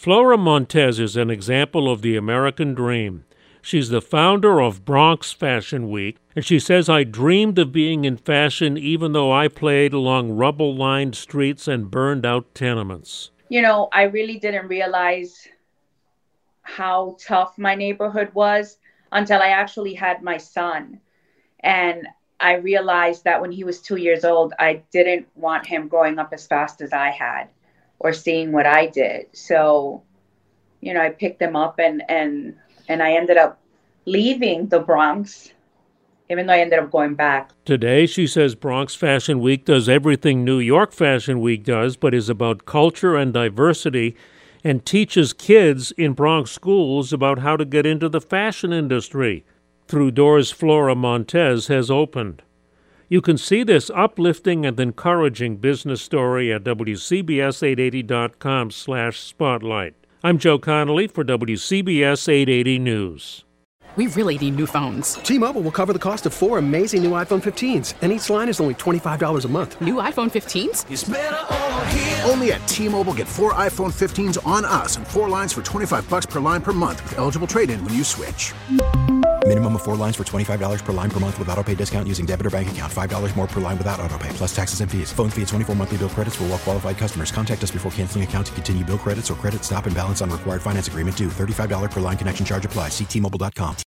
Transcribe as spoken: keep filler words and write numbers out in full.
Flora Montez is an example of the American dream. She's the founder of Bronx Fashion Week, and she says, "I dreamed of being in fashion even though I played along rubble-lined streets and burned-out tenements." You know, I really didn't realize how tough my neighborhood was until I actually had my son. And I realized that when he was two years old, I didn't want him growing up as fast as I had or seeing what I did. So, you know, I picked him up and, and, and I ended up leaving the Bronx, even though I ended up going back. Today, she says Bronx Fashion Week does everything New York Fashion Week does, but is about culture and diversity and teaches kids in Bronx schools about how to get into the fashion industry through doors Flora Montez has opened. You can see this uplifting and encouraging business story at W C B S eight eighty dot com slash spotlight. I'm Joe Connolly for W C B S eight eighty News. We really need new phones. T-Mobile will cover the cost of four amazing new iPhone fifteens, and each line is only twenty-five dollars a month. New iPhone fifteens? It's better over here. Only at T-Mobile, get four iPhone fifteens on us and four lines for twenty-five dollars per line per month with eligible trade-in when you switch. Minimum of four lines for twenty-five dollars per line per month with autopay discount using debit or bank account. five dollars more per line without autopay, plus taxes and fees. Phone fee at twenty-four monthly bill credits for well-qualified customers. Contact us before canceling account to continue bill credits or credit stop and balance on required finance agreement due. thirty-five dollars per line connection charge applies. See T Mobile dot com.